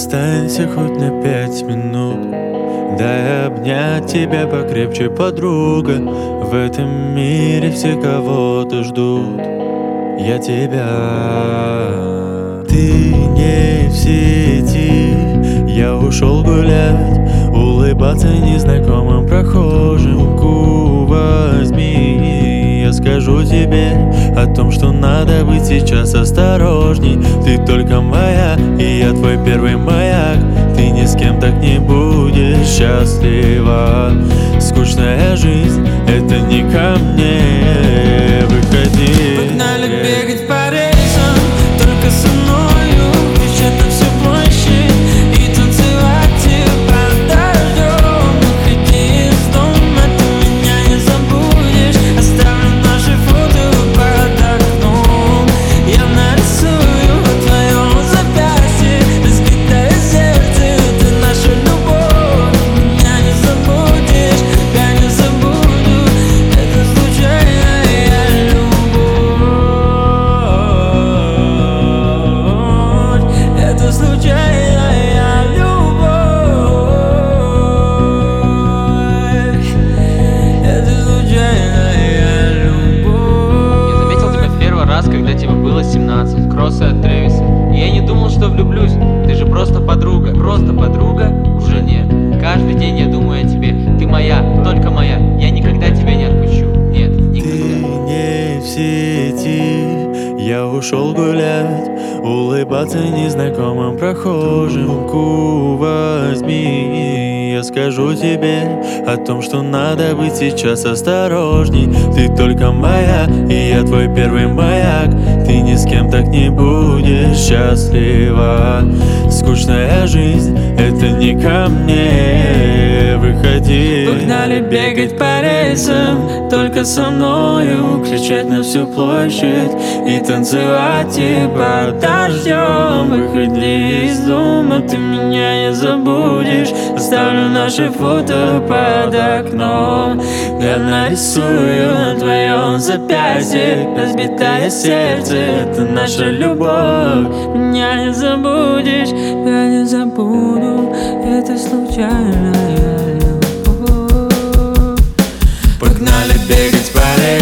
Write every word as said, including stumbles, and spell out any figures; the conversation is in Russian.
Останься хоть на пять минут, дай обнять тебя покрепче, подруга. В этом мире все кого-то ждут, я тебя. Ты не в сети, я ушел гулять, улыбаться незнакомым прохожим. Руку возьми, я скажу тебе о том, что надо быть сейчас осторожней. Ты только моя, и я твой первый маяк. Ты ни с кем так не будешь счастлива. Скучная жизнь — это не ко мне. Выходи. Погнали бегать по рельсам, только со мною, кричать на всю площадь и танцевать под дождем. Выходи из дома, ты меня не забудешь. Оставлю наши фото под окном. Я нарисую в твоем запястье разбитое сердце. Это наша любовь. Меня не забудешь, я не забуду. Это случайная любовь. Это случайная любовь. Это случайная любовь. Я заметил тебя в первый раз, когда тебе было семнадцать. Кроссы от Трэвиса. И я не думал, что влюблюсь. Ты же просто подруга. Просто подруга? Уже нет. Каждый день я думаю о тебе. Ты моя, только моя. Я никогда тебя не отпущу. Нет, Ты никогда. не в сети, я ушел гулять, улыбаться незнакомым прохожим. Руку возьми, я скажу тебе о том, что надо быть сейчас осторожней. Ты только моя, и я твой первый маяк. Ты ни с кем так не будешь счастлива. Скучная жизнь — это не ко мне. Выходи. Погнали бегать по рельсам, только со мною, кричать на всю площадь и танцевать и под дождем. Выходи из дома, ты меня не забудешь. Оставлю наши фото под окном. Я нарисую на твоем запястье разбитое сердце. Это наша любовь. Меня не забудешь, я не забуду. Это случайная любовь. Погнали бегать по рельсам.